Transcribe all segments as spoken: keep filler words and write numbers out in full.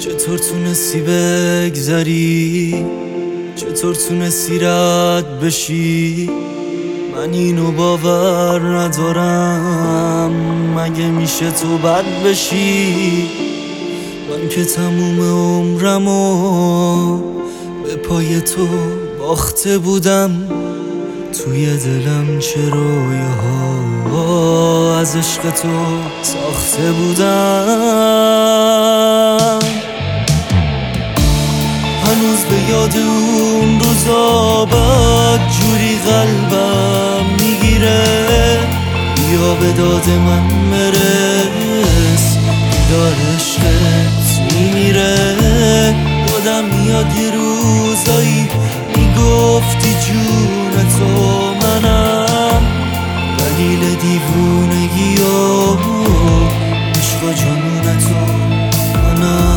چطور تونستی بگذری، چطور تونستی رد بشی؟ من اینو باور ندارم، مگه میشه تو بد بشی؟ من که تموم عمرمو به پای تو باخته بودم، توی دلم چه رویاها از عشق تو ساخته بودم. هنوز به یاد اون روزا بد جوری قلبم میگیره، بیا به داد من برس، دار عشقت میمیره. یادم میاد یه روزایی میگفتی جون تو منم، دلیل دیوونگی و عشق و جنون تو منم.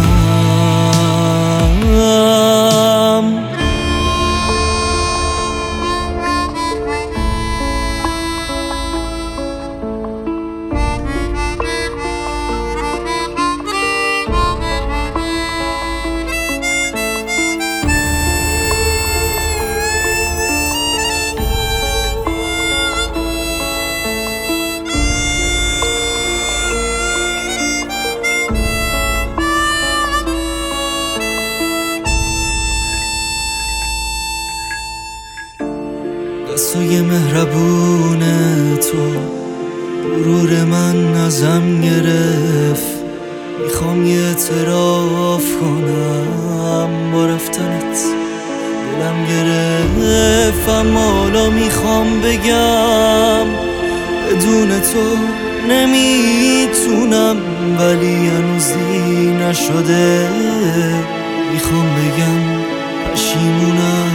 دستای مهربون تو غرور من ازم گرفت، میخوام یه اعتراف کنم، با رفتنت دلم گرفت. اما حالا میخوام بگم بدون تو نمیتونم، ولی هنوزی نشده. میخوام بگم پشیمونم،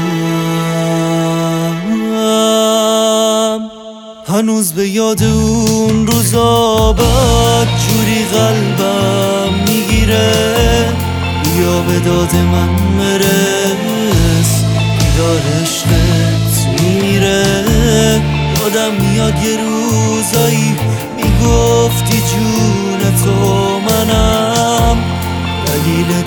هنوز به یاد اون روزا بد جوری قلبم میگیره. بیا به داد من برس، دار عشقت میمیره. یادم میاد یه روزایی میگفتی جون تو منم، دلیل